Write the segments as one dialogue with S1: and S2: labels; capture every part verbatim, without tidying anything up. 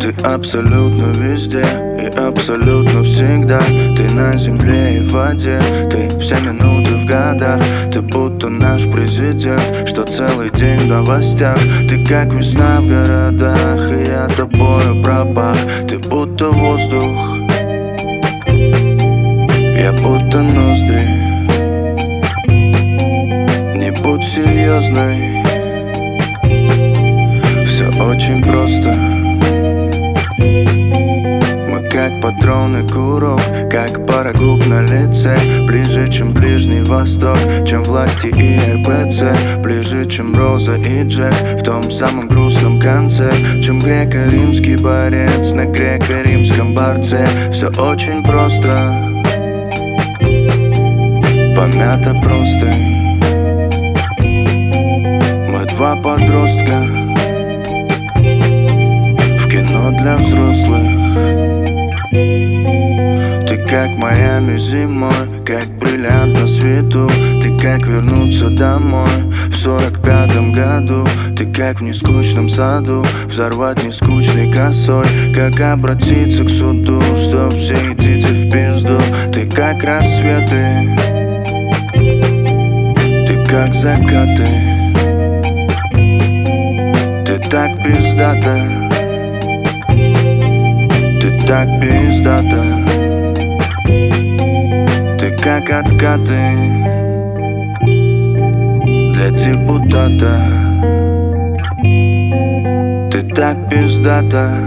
S1: Ты абсолютно везде и абсолютно всегда. Ты на земле и в воде, ты все минуты в годах. Ты будто наш президент, что целый день в новостях. Ты как весна в городах, и я тобою пропах. Ты будто воздух, я будто ноздри. Не будь серьезной, все очень просто. Мы как патроны курок, как парагуб на лице. Ближе, чем Ближний Восток, чем власти и эр пэ цэ. Ближе, чем Роза и Джек в том самом грустном конце. Чем греко-римский борец на греко-римском борце. Все очень просто, помято просто. Мы два подростка в кино для взрослых. Ты как Майами зимой, как бриллиант на свету. Ты как вернуться домой в сорок пятом году. Ты как в нескучном саду взорвать нескучной косой. Как обратиться к суду, что все идите в пизду. Ты как рассветы, ты как закаты. Ты так пиздата, ты так пиздата. Ты как откаты для депутата. Ты так пиздата.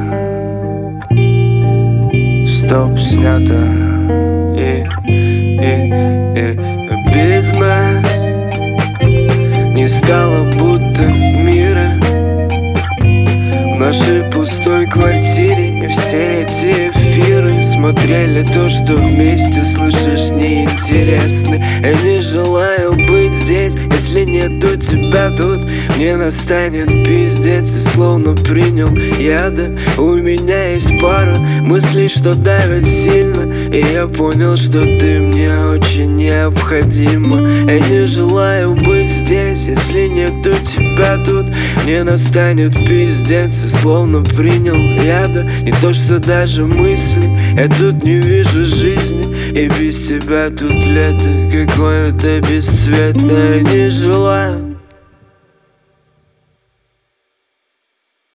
S1: Стоп, снято. И, и, и без нас не стало будто мира. В нашей пустой квартире и все эти эфиры смотрели то, что вместе слышишь, неинтересно. Я не желаю быть здесь, если нету тебя тут. Мне настанет пиздец, и словно принял яда. У меня есть пара мыслей, что давят сильно, и я понял, что ты мне очень необходима. Я не желаю быть здесь, если нету тебя тут. Мне настанет пиздец, и словно принял яда. Не то, что даже мысли, я тут не вижу жизни. И без тебя тут лето какое-то бесцветное. Не желаю